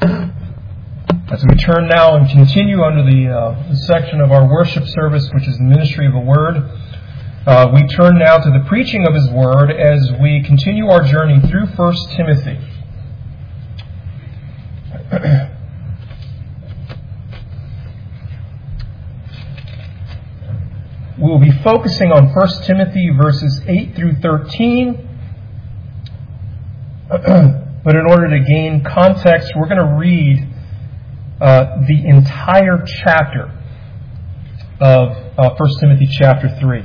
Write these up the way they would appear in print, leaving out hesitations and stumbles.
As we turn now and continue under the section of our worship service, which is the ministry of the Word, we turn now to the preaching of His Word as we continue our journey through 1 Timothy. We will be focusing on 1 Timothy verses 8 through 13. But in order to gain context, we're going to read the entire chapter of 1 Timothy chapter 3.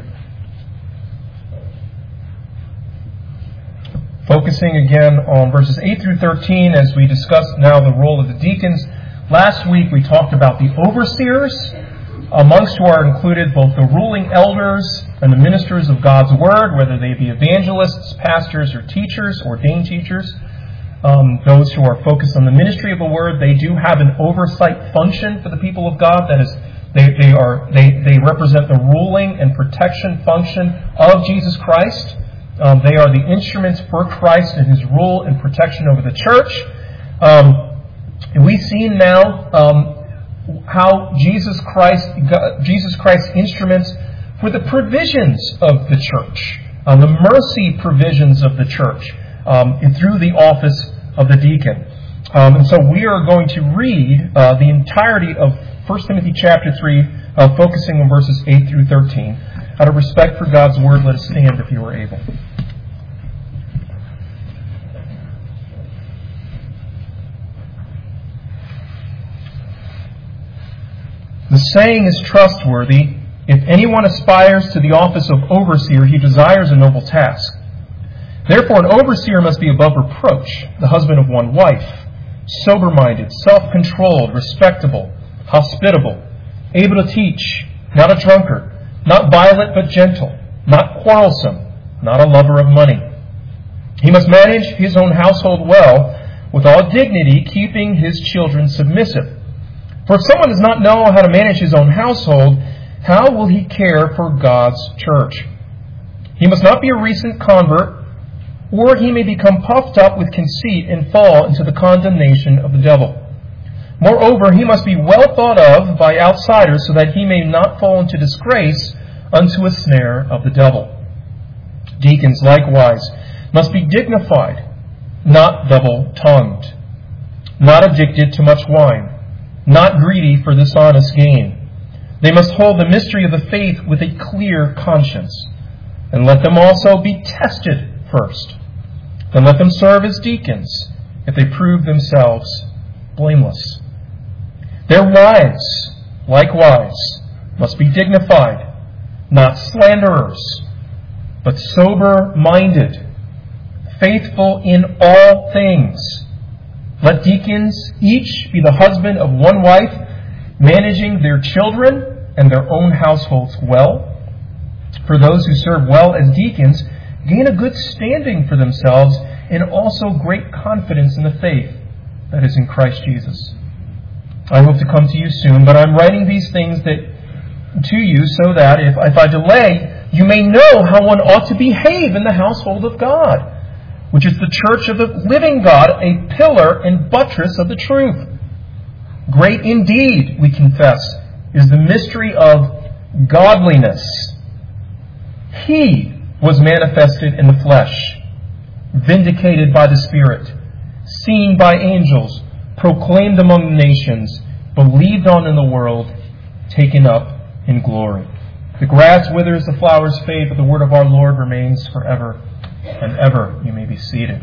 Focusing again on verses 8 through 13 as we discuss now the role of the deacons. Last week we talked about the overseers, amongst who are included both the ruling elders and the ministers of God's Word, whether they be evangelists, pastors, or teachers, ordained teachers. Those who are focused on the ministry of the Word, they do have an oversight function for the people of God. That is, they represent the ruling and protection function of Jesus Christ. They are the instruments for Christ and His rule and protection over the church. And we've seen now how Jesus Christ's instruments for the provisions of the church, the mercy provisions of the church, and through the office of the deacon. And so we are going to read the entirety of 1 Timothy chapter 3, focusing on verses 8 through 13. Out of respect for God's Word, let us stand if you are able. The saying is trustworthy. If anyone aspires to the office of overseer, he desires a noble task. Therefore, an overseer must be above reproach, the husband of one wife, sober-minded, self-controlled, respectable, hospitable, able to teach, not a drunkard, not violent but gentle, not quarrelsome, not a lover of money. He must manage his own household well, with all dignity, keeping his children submissive. For if someone does not know how to manage his own household, how will he care for God's church? He must not be a recent convert, or he may become puffed up with conceit and fall into the condemnation of the devil. Moreover, he must be well thought of by outsiders, so that he may not fall into disgrace unto a snare of the devil. Deacons, likewise, must be dignified, not double-tongued, not addicted to much wine, not greedy for dishonest gain. They must hold the mystery of the faith with a clear conscience, and let them also be tested first. Then let them serve as deacons, if they prove themselves blameless. Their wives, likewise, must be dignified, not slanderers, but sober-minded, faithful in all things. Let deacons each be the husband of one wife, managing their children and their own households well. For those who serve well as deacons gain a good standing for themselves and also great confidence in the faith that is in Christ Jesus. I hope to come to you soon, but I'm writing these things to you so that if I delay, you may know how one ought to behave in the household of God, which is the church of the living God, a pillar and buttress of the truth. Great indeed, we confess, is the mystery of godliness. He was manifested in the flesh, vindicated by the Spirit, seen by angels, proclaimed among the nations, believed on in the world, taken up in glory. The grass withers, the flowers fade, but the word of our Lord remains forever and ever. You may be seated.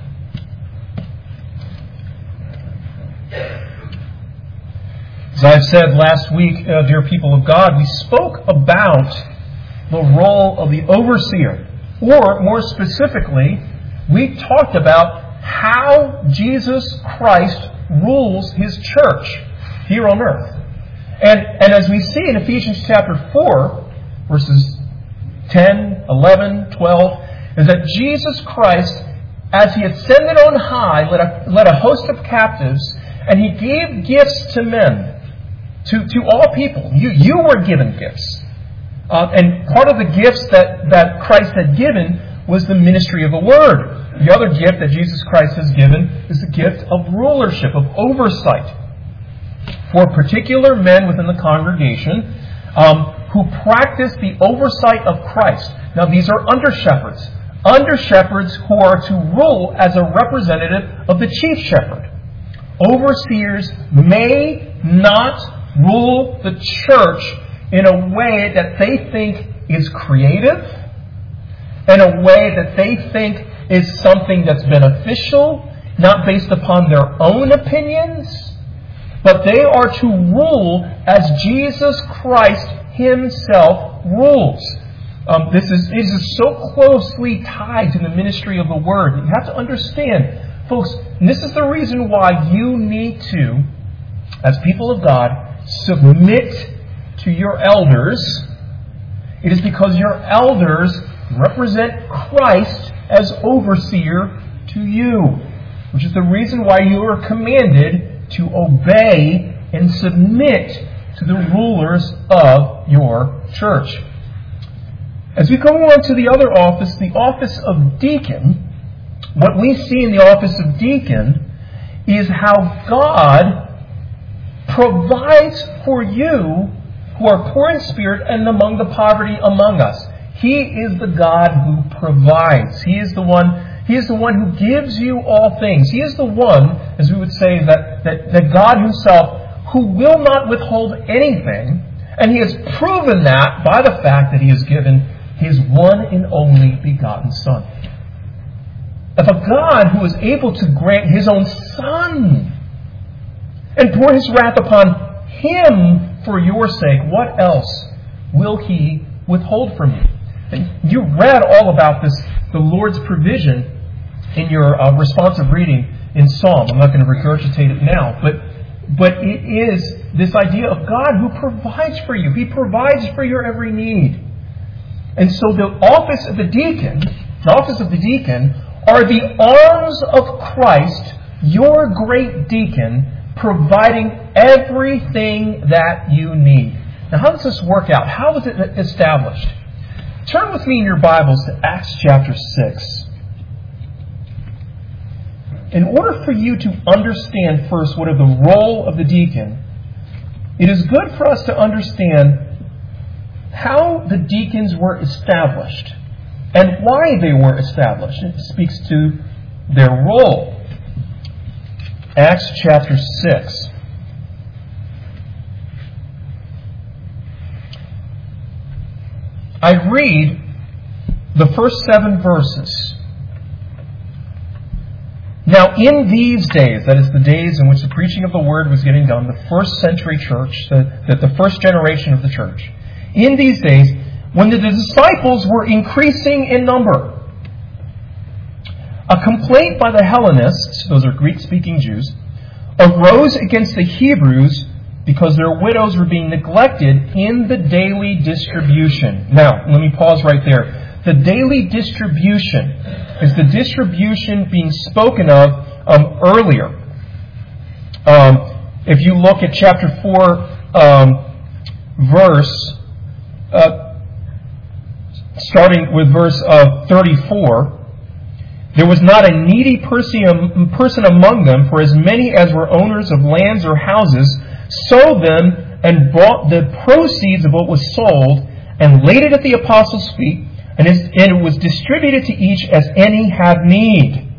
As I've said last week, dear people of God, we spoke about the role of the overseer. Or, more specifically, we talked about how Jesus Christ rules His church here on earth. And as we see in Ephesians chapter 4, verses 10, 11, 12, is that Jesus Christ, as He ascended on high, led a host of captives, and He gave gifts to men, to all people. You were given gifts. And part of the gifts that Christ had given was the ministry of the Word. The other gift that Jesus Christ has given is the gift of rulership, of oversight, for particular men within the congregation who practice the oversight of Christ. Now, these are under-shepherds. Under-shepherds who are to rule as a representative of the chief shepherd. Overseers may not rule the church in a way that they think is creative, in a way that they think is something that's beneficial, not based upon their own opinions, but they are to rule as Jesus Christ Himself rules. This is so closely tied to the ministry of the Word. You have to understand, folks, and this is the reason why you need to, as people of God, submit to your elders. It is because your elders represent Christ as overseer to you, which is the reason why you are commanded to obey and submit to the rulers of your church. As we go on to the other office, the office of deacon, what we see in the office of deacon is how God provides for you who are poor in spirit and among the poverty among us. He is the God who provides. He is the one who gives you all things. He is the one, as we would say, that God Himself, who will not withhold anything, and He has proven that by the fact that He has given His one and only begotten Son. If a God who is able to grant His own Son and pour His wrath upon Him for your sake, what else will He withhold from you? And you read all about this, the Lord's provision, in your responsive reading in Psalm. I'm not going to regurgitate it now, but it is this idea of God who provides for you. He provides for your every need. And so the office of the deacon are the arms of Christ, your great deacon, providing everything that you need. Now, how does this work out? How is it established? Turn with me in your Bibles to Acts chapter 6. In order for you to understand first what is the role of the deacon, it is good for us to understand how the deacons were established and why they were established. It speaks to their role. Acts chapter 6. I read the first 7 verses. Now, in these days, that is the days in which the preaching of the Word was getting done, the first century church, the first generation of the church, in these days, when the disciples were increasing in number, a complaint by the Hellenists, those are Greek-speaking Jews, arose against the Hebrews because their widows were being neglected in the daily distribution. Now, let me pause right there. The daily distribution is the distribution being spoken of earlier. If you look at chapter 4, starting with verse 34, there was not a needy person among them, for as many as were owners of lands or houses sold them and brought the proceeds of what was sold and laid it at the apostles' feet, and it was distributed to each as any had need.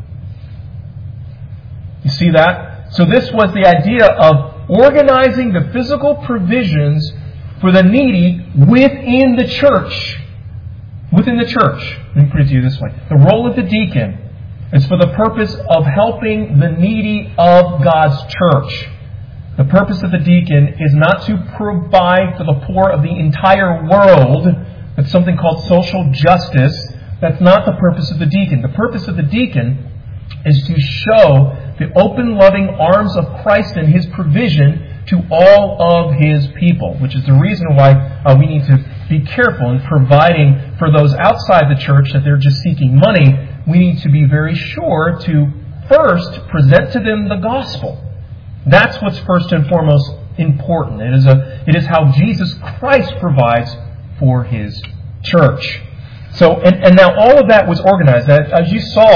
You see that? So this was the idea of organizing the physical provisions for the needy within the church. Within the church. Let me put it to you this way. The role of the deacon is for the purpose of helping the needy of God's church. The purpose of the deacon is not to provide for the poor of the entire world. That's something called social justice. That's not the purpose of the deacon. The purpose of the deacon is to show the open, loving arms of Christ and His provision to all of His people, which is the reason why we need to be careful in providing for those outside the church that they're just seeking money. We need to be very sure to first present to them the gospel. That's what's first and foremost important. It is how Jesus Christ provides for His church. So, and now all of that was organized. As you saw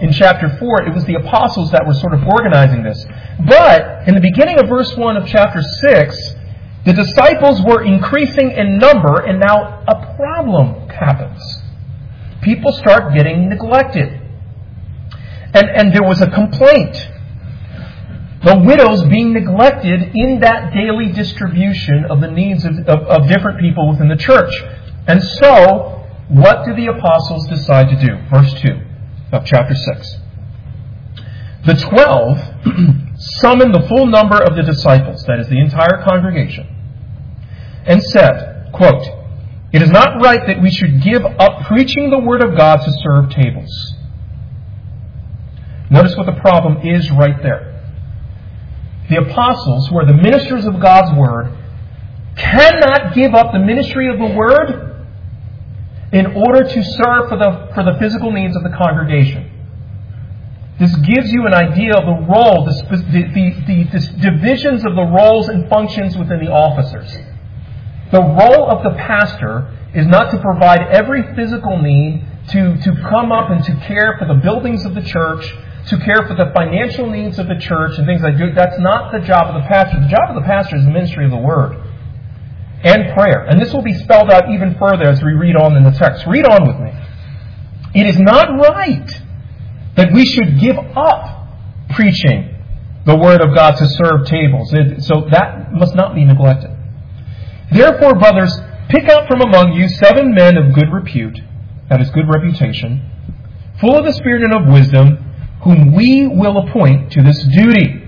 in chapter 4, it was the apostles that were sort of organizing this. But in the beginning of verse 1 of chapter 6, the disciples were increasing in number, and now a problem happens. People start getting neglected. And there was a complaint. The widows being neglected in that daily distribution of the needs of different people within the church. And so, what do the apostles decide to do? Verse 2 of chapter 6. The 12 summoned the full number of the disciples, that is the entire congregation, and said, quote, "It is not right that we should give up preaching the word of God to serve tables." Notice what the problem is right there. The apostles, who are the ministers of God's word, cannot give up the ministry of the word in order to serve for the physical needs of the congregation. This gives you an idea of the role, the divisions of the roles and functions within the officers. The role of the pastor is not to provide every physical need, to come up and to care for the buildings of the church, to care for the financial needs of the church and things like that. That's not the job of the pastor. The job of the pastor is the ministry of the word and prayer. And this will be spelled out even further as we read on in the text. Read on with me. It is not right that we should give up preaching the word of God to serve tables. So that must not be neglected. Therefore, brothers, pick out from among you 7 men of good repute, that is, good reputation, full of the Spirit and of wisdom, whom we will appoint to this duty.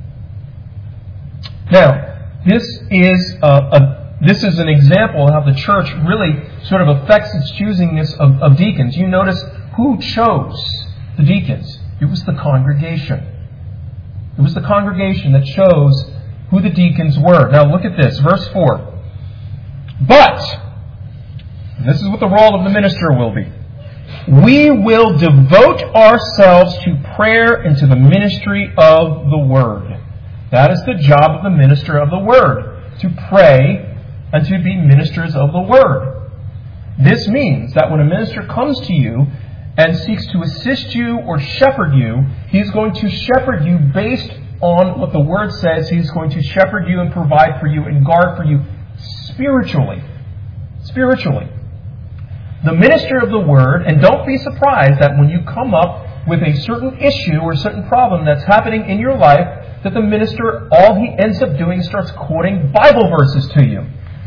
Now, this is an example of how the church really sort of affects its choosingness of deacons. You notice who chose the deacons. It was the congregation. It was the congregation that chose who the deacons were. Now look at this, verse 4. But, and this is what the role of the minister will be, we will devote ourselves to prayer and to the ministry of the Word. That is the job of the minister of the Word, to pray and to be ministers of the Word. This means that when a minister comes to you and seeks to assist you or shepherd you, he's going to shepherd you based on what the Word says. He's going to shepherd you and provide for you and guard for you spiritually. Spiritually. The minister of the Word, and don't be surprised that when you come up with a certain issue or certain problem that's happening in your life, that the minister, all he ends up doing is starts quoting Bible verses to you.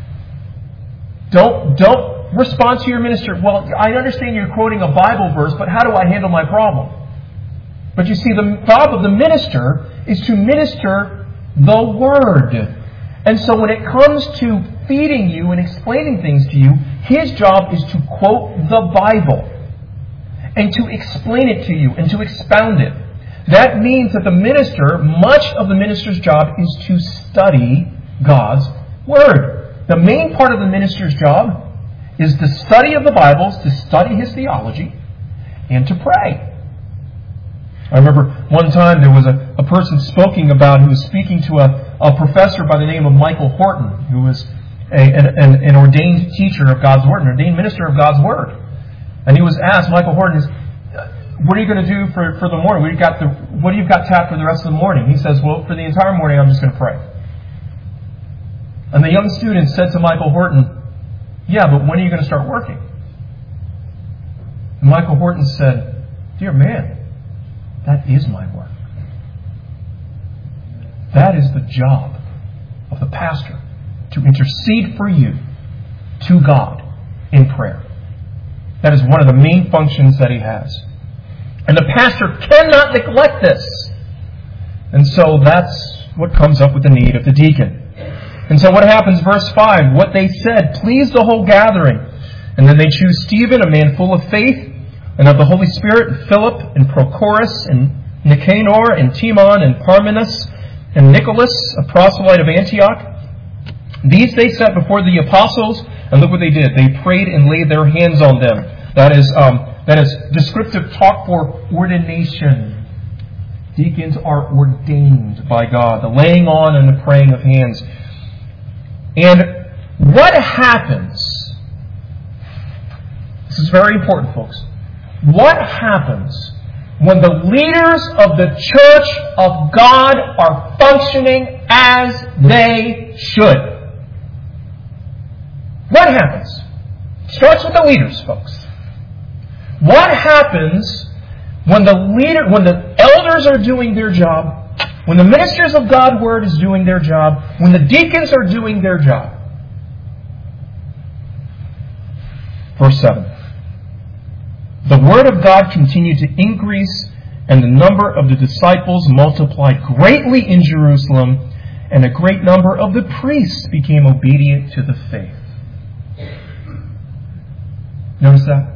Don't respond to your minister, well, I understand you're quoting a Bible verse, but how do I handle my problem? But you see, the job of the minister is to minister the Word. And so when it comes to feeding you and explaining things to you, his job is to quote the Bible and to explain it to you and to expound it. That means that the minister, much of the minister's job is to study God's Word. The main part of the minister's job is the study of the Bibles, to study his theology, and to pray. I remember one time there was a person who was speaking to a professor by the name of Michael Horton, who was an ordained teacher of God's Word, an ordained minister of God's Word. And he was asked, Michael Horton, what are you going to do for the morning? What do you got tapped for the rest of the morning? He says, well, for the entire morning, I'm just going to pray. And the young student said to Michael Horton, yeah, but when are you going to start working? And Michael Horton said, dear man, that is my work. That is the job of the pastor, to intercede for you to God in prayer. That is one of the main functions that he has. And the pastor cannot neglect this. And so that's what comes up with the need of the deacon. And so what happens, verse 5, what they said pleased the whole gathering. And then they choose Stephen, a man full of faith and of the Holy Spirit, and Philip, and Prochorus, and Nicanor, and Timon, and Parmenas, and Nicholas, a proselyte of Antioch. These they set before the apostles, and look what they did. They prayed and laid their hands on them. That is descriptive talk for ordination. Deacons are ordained by God, the laying on and the praying of hands. And what happens? This is very important, folks. What happens when the leaders of the church of God are functioning as they should. What happens? It starts with the leaders, folks. What happens when the elders are doing their job, when the ministers of God's Word is doing their job, when the deacons are doing their job? Verse 7. The Word of God continued to increase, and the number of the disciples multiplied greatly in Jerusalem, and a great number of the priests became obedient to the faith. Notice that?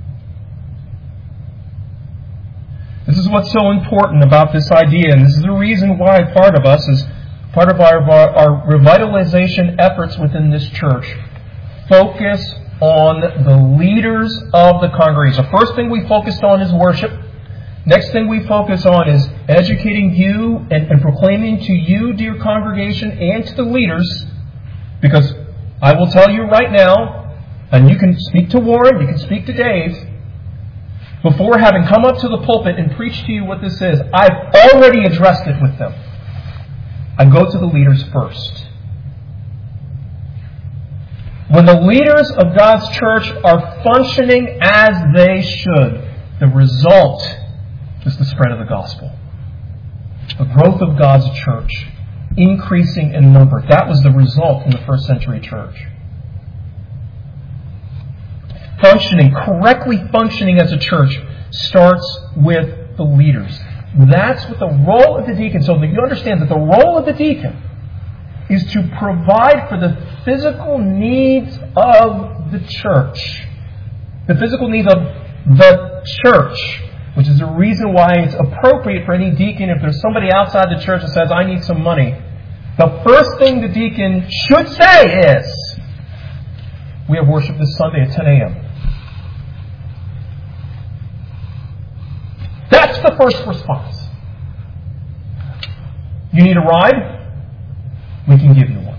This is what's so important about this idea, and this is the reason why part of our revitalization efforts within this church focus on the leaders of the congregation. The first thing we focused on is worship. Next thing we focus on is educating you and proclaiming to you, dear congregation, and to the leaders, because I will tell you right now, and you can speak to Warren, you can speak to Dave, before having come up to the pulpit and preached to you what this is, I've already addressed it with them. I go to the leaders first. When the leaders of God's church are functioning as they should, the result is the spread of the gospel. The growth of God's church, increasing in number. That was the result in the first century church. Correctly functioning as a church starts with the leaders. That's what the role of the deacon. So that you understand that the role of the deacon is to provide for the physical needs of the church. The physical needs of the church, which is the reason why it's appropriate for any deacon, if there's somebody outside the church that says, I need some money, the first thing the deacon should say is, we have worship this Sunday at 10 a.m. That's the first response. You need a ride? We can give you one.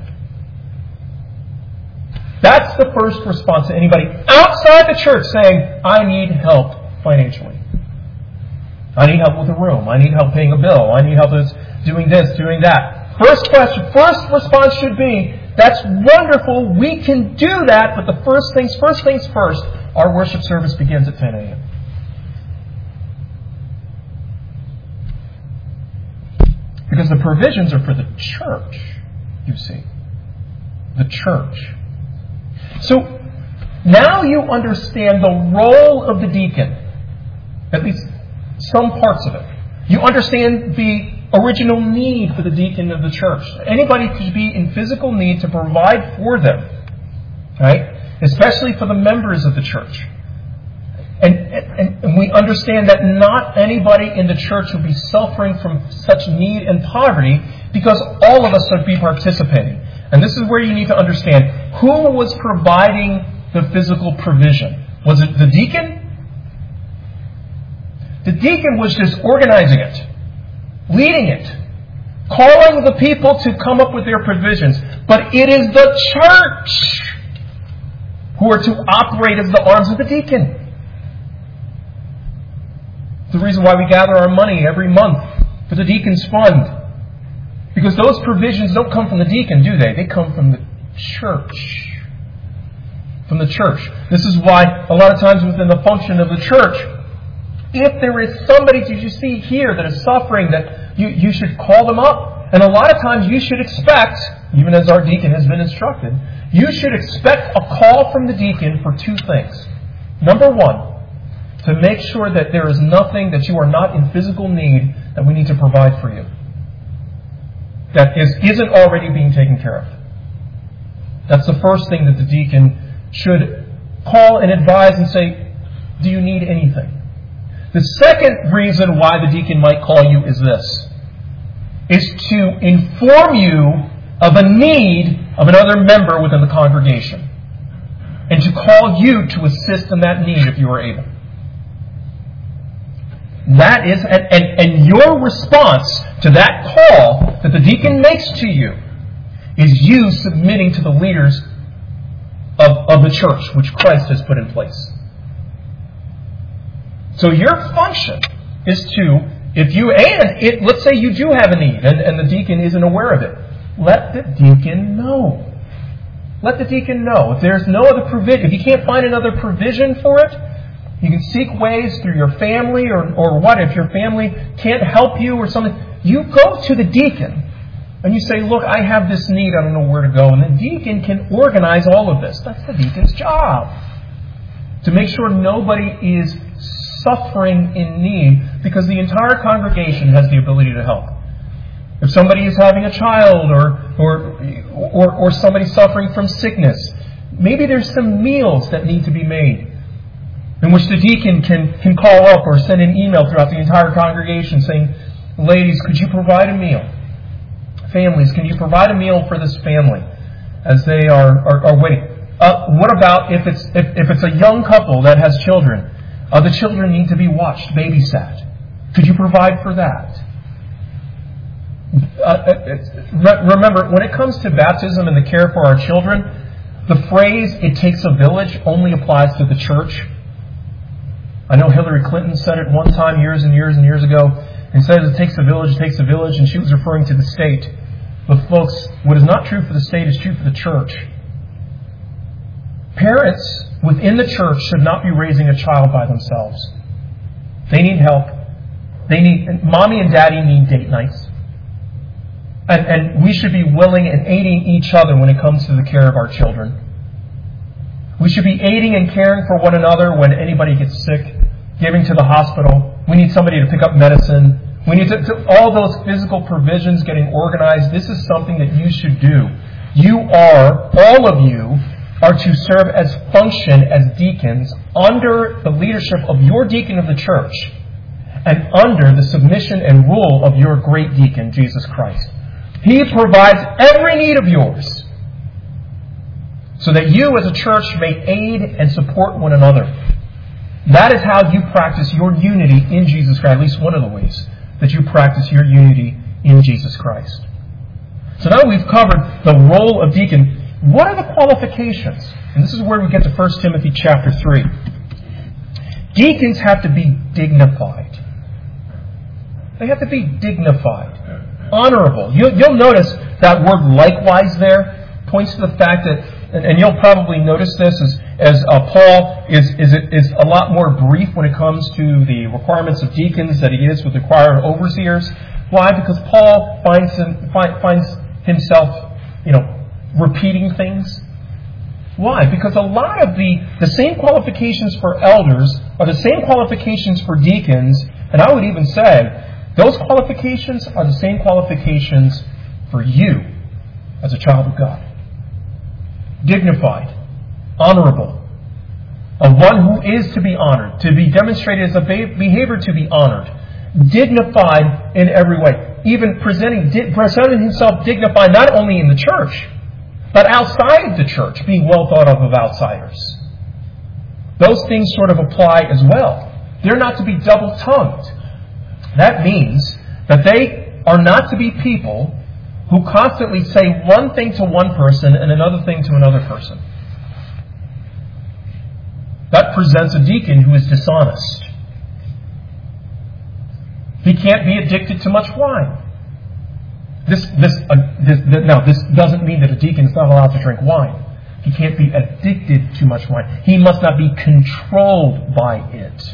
That's the first response to anybody outside the church saying, I need help financially. I need help with a room. I need help paying a bill. I need help with doing this, doing that. First response should be, that's wonderful. We can do that, but the first things first, our worship service begins at 10 a.m. Because the provisions are for the church, you see. The church. So, now you understand the role of the deacon. At least some parts of it. You understand the original need for the deacon of the church. Anybody could be in physical need to provide for them. Right? Especially for the members of the church. And we understand that not anybody in the church will be suffering from such need and poverty, because all of us would be participating. And this is where you need to understand who was providing the physical provision. Was it the deacon? The deacon was just organizing it, leading it, calling the people to come up with their provisions. But it is the church who are to operate as the arms of the deacon. The reason why we gather our money every month for the deacon's fund. Because those provisions don't come from the deacon, do they? They come from the church. From the church. This is why a lot of times within the function of the church, if there is somebody that you see here that is suffering, that you should call them up. And a lot of times you should expect, even as our deacon has been instructed, you should expect a call from the deacon for two things. Number one, to make sure that there is nothing that you are not in physical need that we need to provide for you. That isn't already being taken care of. That's the first thing that the deacon should call and advise and say, do you need anything? The second reason why the deacon might call you is this. Is to inform you of a need of another member within the congregation. And to call you to assist in that need if you are able. That is, and your response to that call that the deacon makes to you is you submitting to the leaders of the church, which Christ has put in place. So your function is to, let's say you do have a need and the deacon isn't aware of it, let the deacon know. Let the deacon know. If there's no other provision, if you can't find another provision for it, you can seek ways through your family or what, if your family can't help you or something, you go to the deacon and you say, look, I have this need, I don't know where to go. And the deacon can organize all of this. That's the deacon's job. To make sure nobody is suffering in need, because the entire congregation has the ability to help. If somebody is having a child or somebody suffering from sickness, maybe there's some meals that need to be made, in which the deacon can call up or send an email throughout the entire congregation saying, ladies, could you provide a meal? Families, can you provide a meal for this family as they are waiting? What about if it's a young couple that has children? The children need to be watched, babysat. Could you provide for that? Remember, when it comes to baptism and the care for our children, the phrase, it takes a village, only applies to the church. I know Hillary Clinton said it one time years and years and years ago, and said it takes a village, and she was referring to the state. But folks, what is not true for the state is true for the church. Parents within the church should not be raising a child by themselves. They need help. Mommy and daddy need date nights. And we should be willing and aiding each other when it comes to the care of our children. We should be aiding and caring for one another when anybody gets sick, giving to the hospital. We need somebody to pick up medicine. We need to all those physical provisions getting organized. This is something that you should do. All of you are to serve as function as deacons under the leadership of your deacon of the church and under the submission and rule of your great deacon, Jesus Christ. He provides every need of yours so that you as a church may aid and support one another. That is how you practice your unity in Jesus Christ, at least one of the ways that you practice your unity in Jesus Christ. So now we've covered the role of deacon. What are the qualifications? And this is where we get to 1 Timothy chapter 3. Deacons have to be dignified. They have to be dignified, honorable. You'll notice that word likewise there points to the fact that, and you'll probably notice this as Paul is a lot more brief when it comes to the requirements of deacons that he is with required overseers. Why? Because Paul finds himself, repeating things. Why? Because a lot of the same qualifications for elders are the same qualifications for deacons, and I would even say those qualifications are the same qualifications for you as a child of God. Dignified, honorable, one who is to be honored, to be demonstrated as a behavior to be honored, dignified in every way, even presenting himself dignified not only in the church, but outside of the church, being well thought of outsiders. Those things sort of apply as well. They're not to be double-tongued. That means that they are not to be people who constantly say one thing to one person and another thing to another person. That presents a deacon who is dishonest. He can't be addicted to much wine. This doesn't mean that a deacon is not allowed to drink wine. He can't be addicted to much wine. He must not be controlled by it.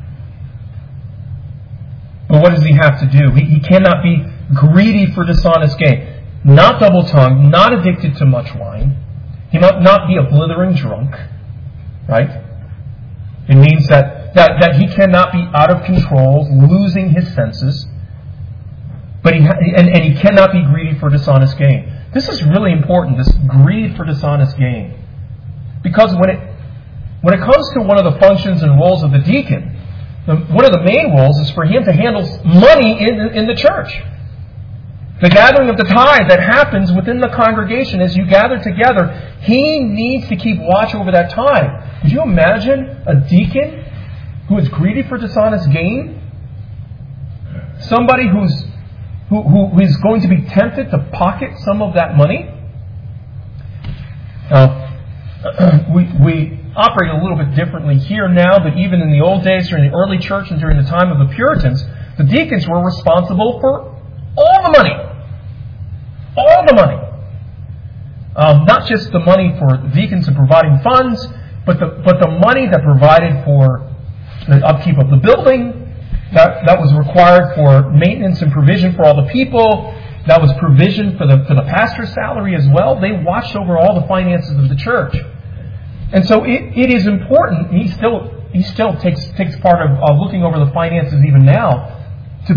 But what does he have to do? He cannot be greedy for dishonest gain. Not double-tongued, not addicted to much wine. He must not be a blithering drunk. Right? It means that he cannot be out of control, losing his senses. But he cannot be greedy for dishonest gain. This is really important, this greed for dishonest gain. Because when it comes to one of the functions and roles of the deacon, one of the main roles is for him to handle money in the church. The gathering of the tithe that happens within the congregation as you gather together, he needs to keep watch over that tithe. Could you imagine a deacon who is greedy for dishonest gain? Somebody who is going to be tempted to pocket some of that money? operate a little bit differently here now, but even in the old days, during the early church and during the time of the Puritans, the deacons were responsible for all the money. All the money. Not just the money for the deacons and providing funds, but the money that provided for the upkeep of the building, that was required for maintenance and provision for all the people. That was provision for the pastor's salary as well. They watched over all the finances of the church. And so it is important. He still takes part of looking over the finances even now. To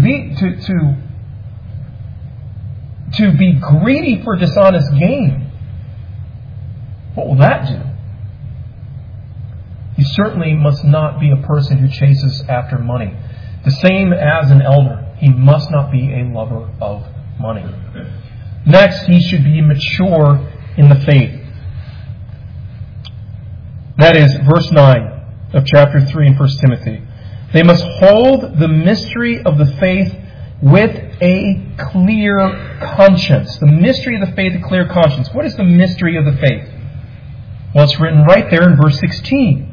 be greedy for dishonest gain. What will that do? He certainly must not be a person who chases after money. The same as an elder, he must not be a lover of money. Next, he should be mature in the faith. That is verse 9 of chapter 3 in 1 Timothy. They must hold the mystery of the faith with a clear conscience. The mystery of the faith, a clear conscience. What is the mystery of the faith? Well, it's written right there in verse 16.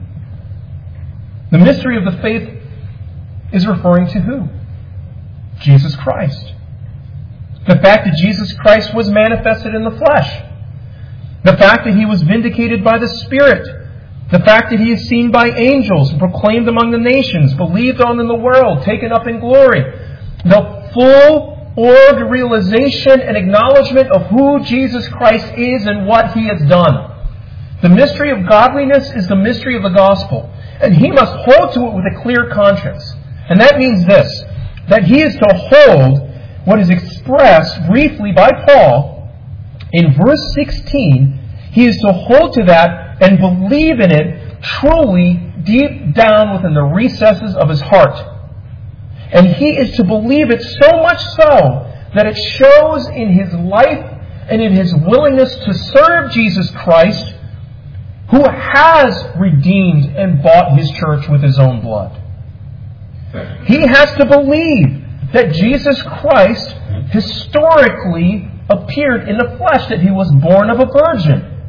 The mystery of the faith is referring to who? Jesus Christ. The fact that Jesus Christ was manifested in the flesh. The fact that he was vindicated by the Spirit. The fact that he is seen by angels, proclaimed among the nations, believed on in the world, taken up in glory. The full-orbed realization and acknowledgement of who Jesus Christ is and what he has done. The mystery of godliness is the mystery of the gospel. And he must hold to it with a clear conscience. And that means this, that he is to hold what is expressed briefly by Paul in verse 16. He is to hold to that and believe in it truly deep down within the recesses of his heart. And he is to believe it so much so that it shows in his life and in his willingness to serve Jesus Christ, who has redeemed and bought his church with his own blood. He has to believe that Jesus Christ historically appeared in the flesh, that he was born of a virgin,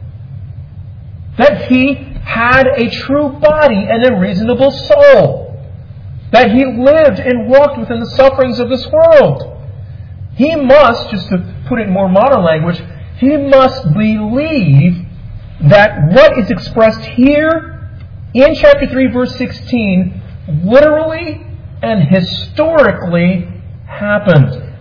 that he had a true body and a reasonable soul, that he lived and walked within the sufferings of this world. He must, just to put it in more modern language, he must believe that what is expressed here in chapter 3, verse 16, literally and historically happened.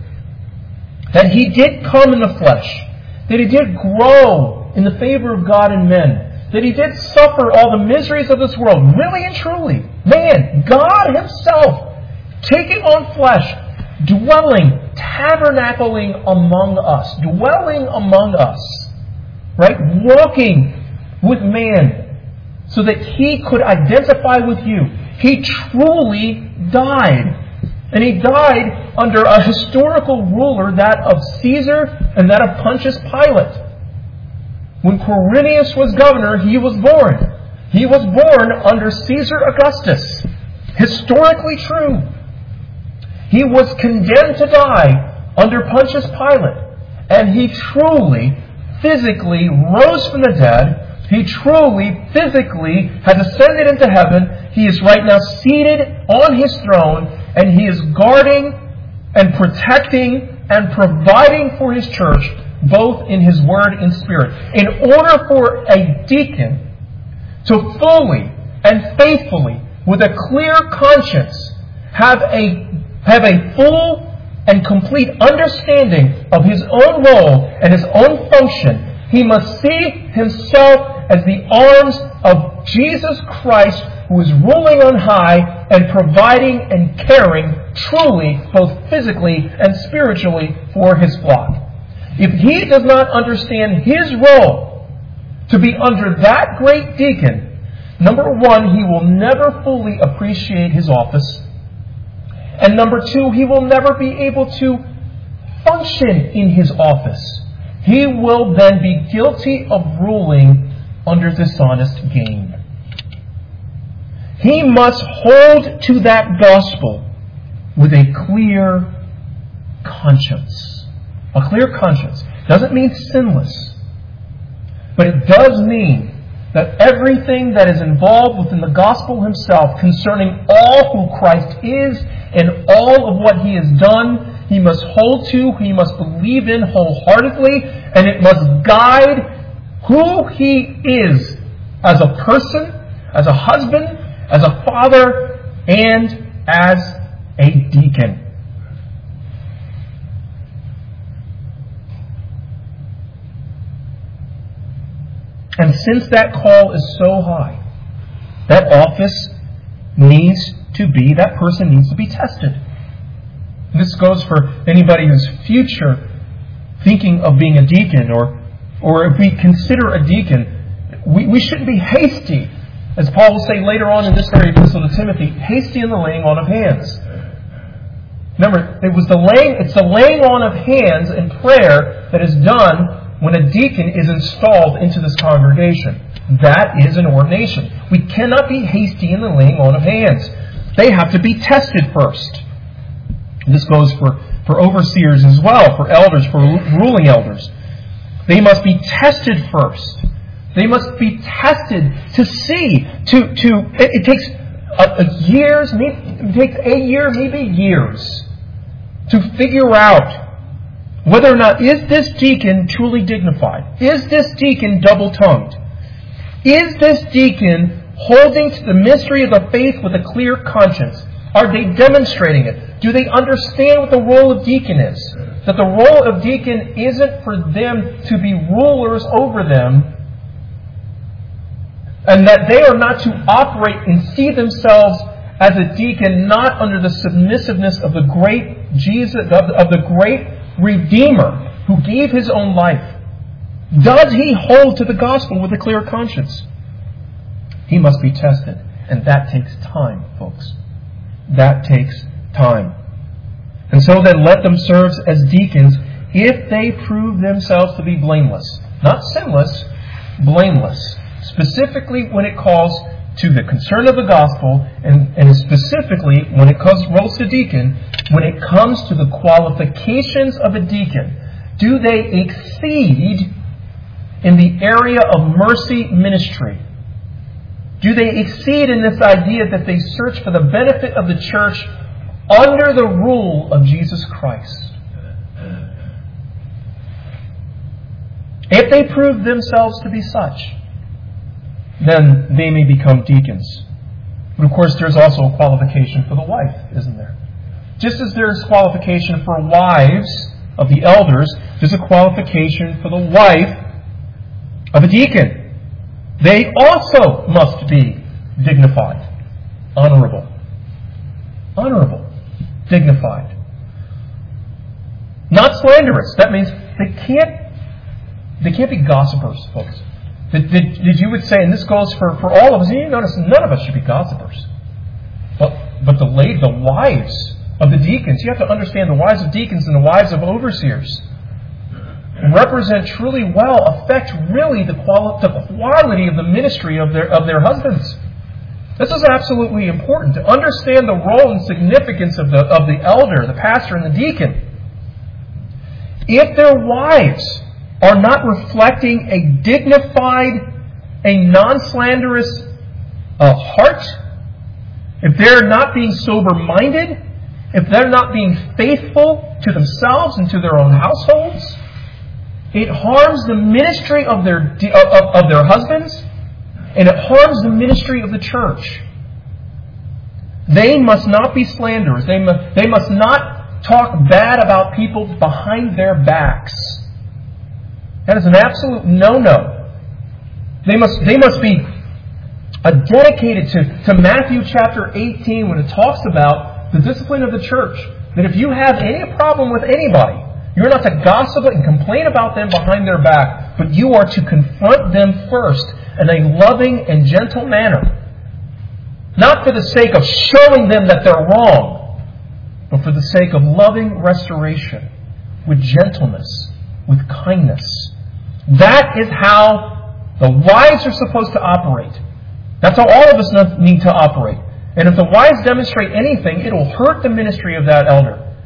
That he did come in the flesh. That he did grow in the favor of God and men. That he did suffer all the miseries of this world, really and truly. Man, God himself, taking on flesh, dwelling, tabernacling among us. Dwelling among us. Right? Walking with man so that he could identify with you. He truly died. And he died under a historical ruler, that of Caesar and that of Pontius Pilate. When Quirinius was governor, he was born. He was born under Caesar Augustus. Historically true. He was condemned to die under Pontius Pilate. And he truly, physically rose from the dead. He truly, physically has ascended into heaven. He is right now seated on his throne, and he is guarding and protecting and providing for his church, both in his word and spirit. In order for a deacon to fully and faithfully, with a clear conscience, have a full and complete understanding of his own role and his own function, he must see himself as the arms of Jesus Christ, who is ruling on high and providing and caring truly, both physically and spiritually, for his flock. If he does not understand his role to be under that great deacon, number one, he will never fully appreciate his office. And number two, he will never be able to function in his office. He will then be guilty of ruling under dishonest gain. He must hold to that gospel with a clear conscience. A clear conscience doesn't mean sinless, but it does mean that everything that is involved within the gospel himself concerning all who Christ is and all of what he has done, he must hold to, he must believe in wholeheartedly, and it must guide who he is as a person, as a husband, as a father, and as a deacon. And since that call is so high, that office needs to be, that person needs to be tested. And this goes for anybody who's future thinking of being a deacon, or if we consider a deacon, we shouldn't be hasty, as Paul will say later on in this very epistle to Timothy, hasty in the laying on of hands. Remember, it's the laying on of hands in prayer that is done when a deacon is installed into this congregation. That is an ordination. We cannot be hasty in the laying on of hands. They have to be tested first. This goes for overseers as well, for elders, for ruling elders. They must be tested first. They must be tested to see. It takes years, it takes a year, maybe years, to figure out whether or not is this deacon truly dignified? Is this deacon double-tongued? Is this deacon holding to the mystery of the faith with a clear conscience? Are they demonstrating it? Do they understand what the role of deacon is? That the role of deacon isn't for them to be rulers over them, and that they are not to operate and see themselves as a deacon not under the submissiveness of the great Jesus, of the great Redeemer who gave his own life. Does he hold to the gospel with a clear conscience? He must be tested. And that takes time, folks. That takes time. And so then let them serve as deacons if they prove themselves to be blameless. Not sinless, blameless. Specifically when it calls to the concern of the gospel, and specifically when it rolls to deacon, when it comes to the qualifications of a deacon. Do they exceed in the area of mercy ministry? Do they exceed in this idea that they search for the benefit of the church under the rule of Jesus Christ? If they prove themselves to be such, then they may become deacons. But of course, there's also a qualification for the wife, isn't there? Just as there's qualification for wives of the elders, there's a qualification for the wife of a deacon. They also must be dignified, honorable, dignified. Not slanderous. That means they can't be gossipers, folks. Did you would say, and this goes for all of us, you notice none of us should be gossipers. But the wives of the deacons, you have to understand the wives of deacons and the wives of overseers represent truly well, affect really the quality of the ministry of their husbands. This is absolutely important to understand the role and significance of the elder, the pastor, and the deacon. If their wives are not reflecting a dignified, a non-slanderous heart, if they're not being sober-minded, if they're not being faithful to themselves and to their own households, it harms the ministry of their husbands, and it harms the ministry of the church. They must not be slanderers. They must not talk bad about people behind their backs. That is an absolute no-no. They must be dedicated to Matthew chapter 18 when it talks about the discipline of the church. That if you have any problem with anybody, you're not to gossip and complain about them behind their back, but you are to confront them first in a loving and gentle manner. Not for the sake of showing them that they're wrong, but for the sake of loving restoration with gentleness, with kindness. That is how the wives are supposed to operate. That's how all of us need to operate. And if the wives demonstrate anything, it will hurt the ministry of that elder.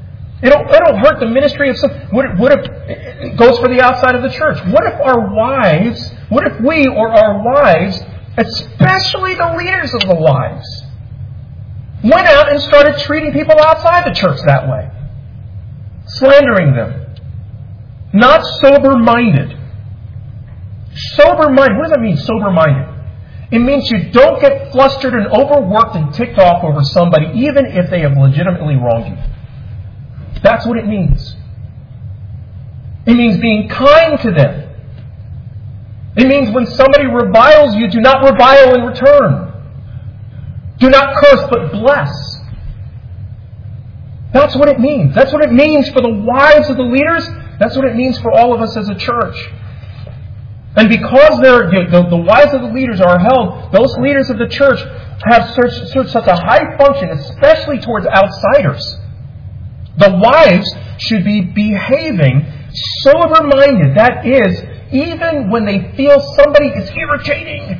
It'll hurt the ministry of some. What if it goes for the outside of the church? What if we or our wives, especially the leaders of the wives, went out and started treating people outside the church that way? Slandering them. Not sober-minded. Sober-minded. What does that mean, sober-minded? It means you don't get flustered and overworked and ticked off over somebody, even if they have legitimately wronged you. That's what it means. It means being kind to them. It means when somebody reviles you, do not revile in return. Do not curse, but bless. That's what it means. That's what it means for the wives of the leaders. That's what it means for all of us as a church. And because the wives of the leaders are held, those leaders of the church have such a high function, especially towards outsiders. The wives should be behaving sober-minded. That is, even when they feel somebody is irritating,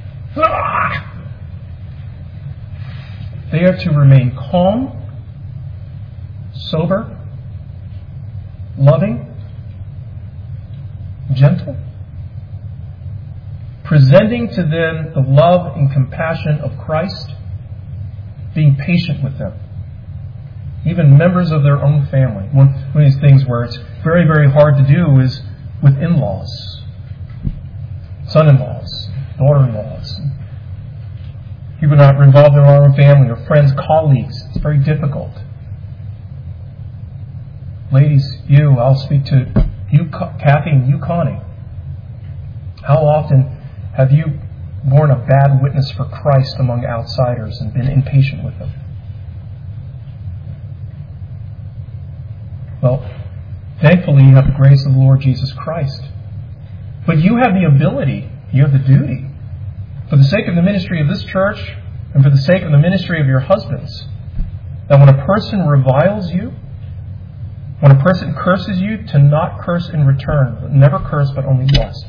they are to remain calm, sober, loving, gentle, presenting to them the love and compassion of Christ, being patient with them. Even members of their own family. One of these things where it's very, very hard to do is with in-laws, son-in-laws, daughter-in-laws. People not involved in their own family or friends, colleagues. It's very difficult. Ladies, I'll speak to you, Kathy, and you, Connie. How often have you borne a bad witness for Christ among outsiders and been impatient with them? Well, thankfully you have the grace of the Lord Jesus Christ. But you have the ability, you have the duty, for the sake of the ministry of this church and for the sake of the ministry of your husbands, that when a person reviles you, when a person curses you, to not curse in return. Never curse, but only bless.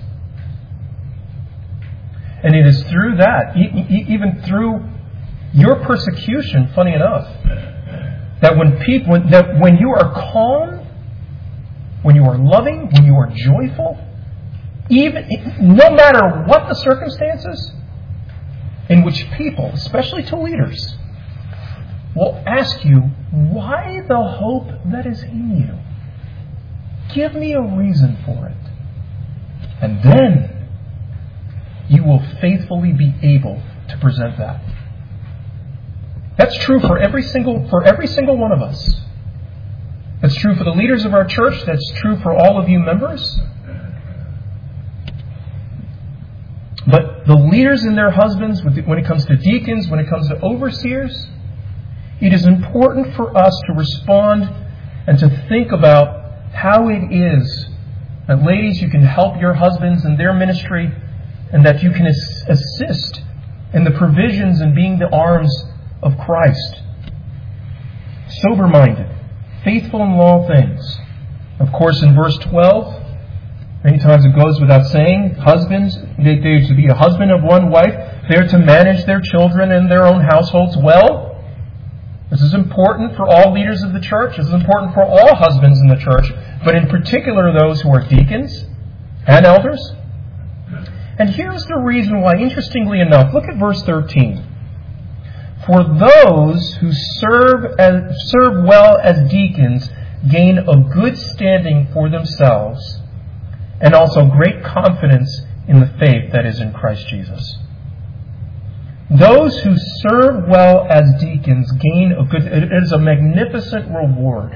And it is through that, even through your persecution, funny enough, that when you are calm, when you are loving, when you are joyful, no matter what the circumstances, in which people, especially to leaders, will ask you, why the hope that is in you? Give me a reason for it. And then you will faithfully be able to present that. That's true for every single one of us. That's true for the leaders of our church. That's true for all of you members. But the leaders and their husbands, when it comes to deacons, when it comes to overseers, it is important for us to respond and to think about how it is that, ladies, you can help your husbands in their ministry and that you can assist in the provisions and being the arms of Christ. Sober-minded, faithful in all things. Of course, in verse 12, many times it goes without saying, husbands, they are to be a husband of one wife. They are to manage their children and their own households well. This is important for all leaders of the church. This is important for all husbands in the church, but in particular those who are deacons and elders. And here's the reason why, interestingly enough, look at verse 13. For those who serve well as deacons gain a good standing for themselves, and also great confidence in the faith that is in Christ Jesus. Those who serve well as deacons gain it is a magnificent reward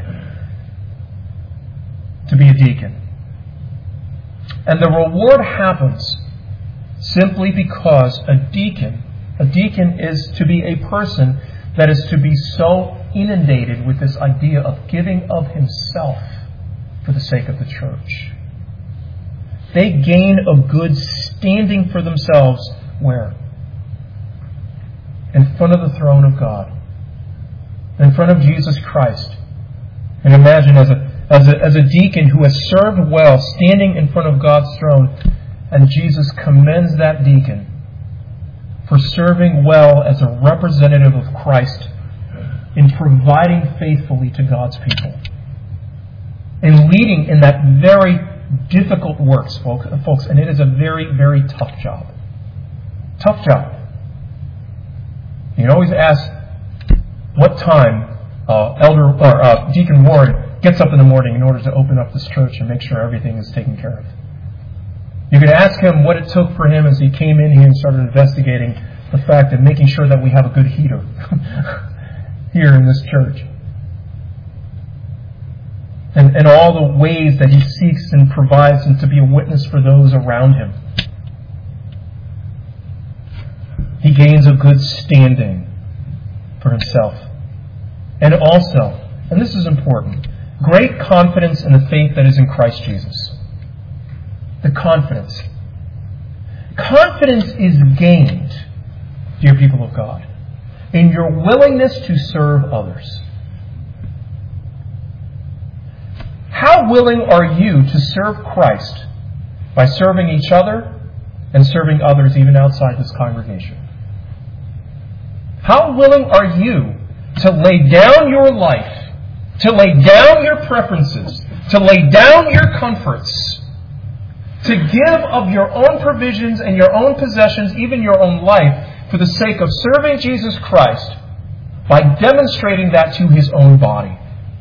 to be a deacon. And the reward happens simply because a deacon is to be a person that is to be so inundated with this idea of giving of himself for the sake of the church. They gain a good standing for themselves where? In front of the throne of God. In front of Jesus Christ. And imagine as a deacon who has served well, standing in front of God's throne, and Jesus commends that deacon for serving well as a representative of Christ in providing faithfully to God's people. in leading in that very difficult works, folks. And it is a very, very tough job. Tough job. You can always ask what time Deacon Warren gets up in the morning in order to open up this church and make sure everything is taken care of. You can ask him what it took for him as he came in here and started investigating the fact of making sure that we have a good heater here in this church. And all the ways that he seeks and provides and to be a witness for those around him. He gains a good standing for himself. And also, and this is important, great confidence in the faith that is in Christ Jesus. The confidence. Confidence is gained, dear people of God, in your willingness to serve others. How willing are you to serve Christ by serving each other and serving others even outside this congregation? How willing are you to lay down your life, to lay down your preferences, to lay down your comforts, to give of your own provisions and your own possessions, even your own life, for the sake of serving Jesus Christ by demonstrating that to His own body?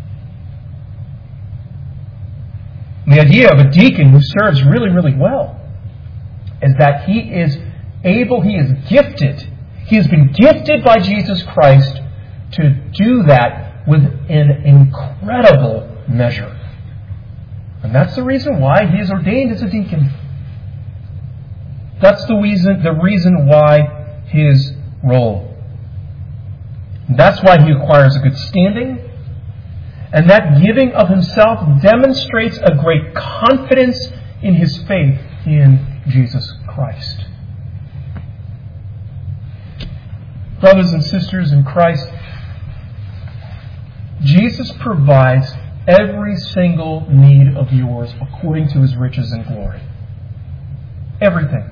The idea of a deacon who serves really, really well is that he is able, he is gifted, he has been gifted by Jesus Christ to do that with an incredible measure. And that's the reason why he is ordained as a deacon. That's the reason why his role. And that's why he acquires a good standing. And that giving of himself demonstrates a great confidence in his faith in Jesus Christ. Brothers and sisters in Christ, Jesus provides every single need of yours according to His riches and glory. Everything.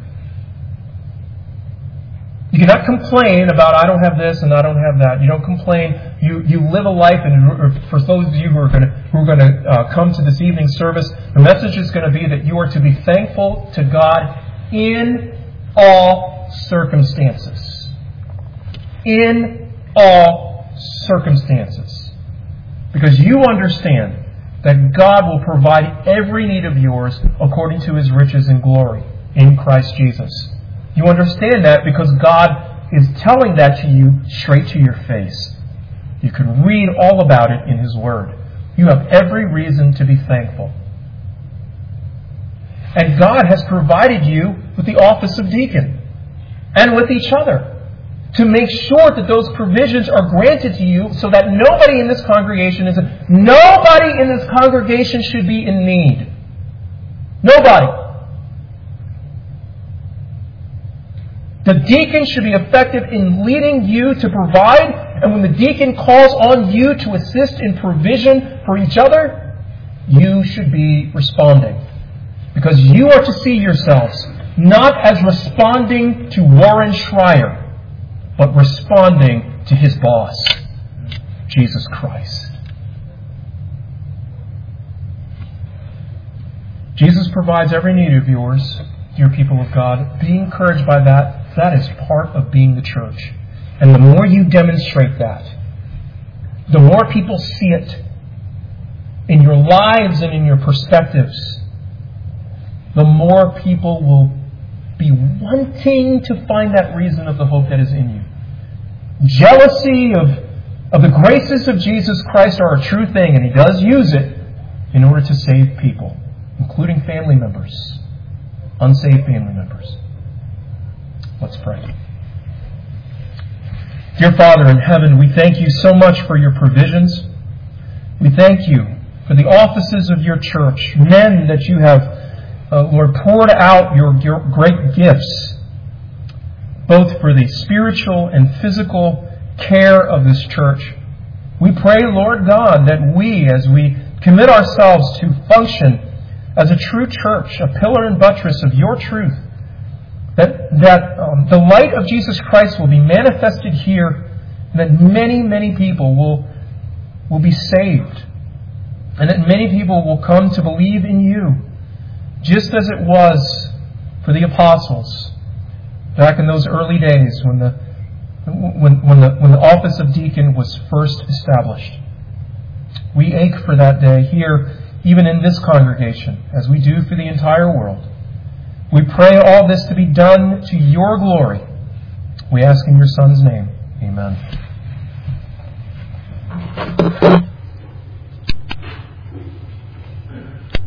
You cannot complain about, I don't have this and I don't have that. You don't complain. You live a life, and for those of you who are going to come to this evening's service, the message is going to be that you are to be thankful to God in all circumstances. In all circumstances. Because you understand that God will provide every need of yours according to His riches and glory in Christ Jesus. You understand that because God is telling that to you straight to your face. You can read all about it in His Word. You have every reason to be thankful. And God has provided you with the office of deacon and with each other to make sure that those provisions are granted to you so that nobody in this congregation should be in need. Nobody. The deacon should be effective in leading you to provide, and when the deacon calls on you to assist in provision for each other, you should be responding. Because you are to see yourselves not as responding to Warren Schreier, but responding to his boss, Jesus Christ. Jesus provides every need of yours, dear people of God. Be encouraged by that. That is part of being the church. And the more you demonstrate that, the more people see it in your lives and in your perspectives, the more people will be wanting to find that reason of the hope that is in you. Jealousy of the graces of Jesus Christ are a true thing, and He does use it in order to save people, including family members, unsaved family members. Let's pray. Dear Father in heaven, we thank You so much for Your provisions. We thank You for the offices of Your church, men that You have, Lord, poured out your great gifts, both for the spiritual and physical care of this church. We pray, Lord God, that we, as we commit ourselves to function as a true church, a pillar and buttress of Your truth, that the light of Jesus Christ will be manifested here, and that many, many people will be saved and that many people will come to believe in you, just as it was for the apostles back in those early days when the office of deacon was first established. We ache for that day here, even in this congregation, as we do for the entire world. We pray all this to be done to your glory. We ask in your Son's name. Amen.